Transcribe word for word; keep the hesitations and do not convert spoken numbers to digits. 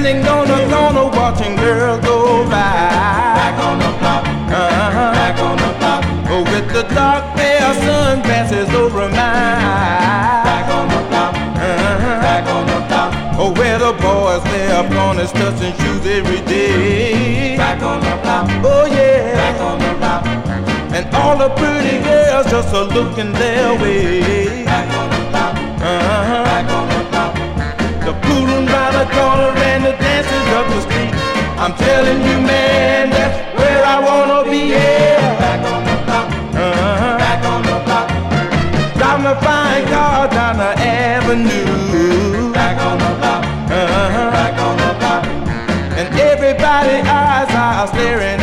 standing on the corner watching girls go by. Back on the block, uh-huh. Back on the block, oh, with the dark pair of sunglasses over my eyes. Back on the block, uh-huh. Back on the block, oh, where the boys wear upon touching shoes every day. Back on the block, oh yeah, Back on the block, and all the pretty girls just a looking their way. Back on the block, uh-huh. Back on the block, the pool room by the corner and the dances up the street. I'm telling you, man, that's where I wanna be. Yeah. Back on the block, uh-huh. Back on the block, driving a fine car down the avenue. Back on the block, uh-huh. Back on the block, and everybody's eyes are staring